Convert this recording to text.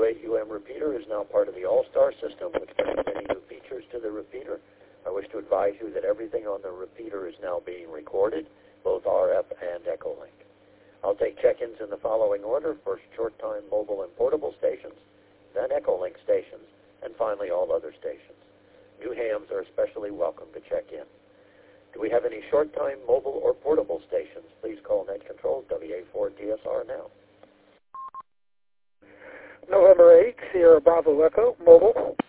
WAUM repeater is now part of the All-Star system, which brings many new features to the repeater. I wish to advise you that everything on the repeater is now being recorded, both RF and Echolink. I'll take check-ins in the following order: first short-time mobile and portable stations, then Echolink stations, and finally all other stations. New hams are especially welcome to check in. Do we have any short-time mobile or portable stations? Please call Net Control WA4DSR now. November 8, Sierra Bravo Echo, mobile.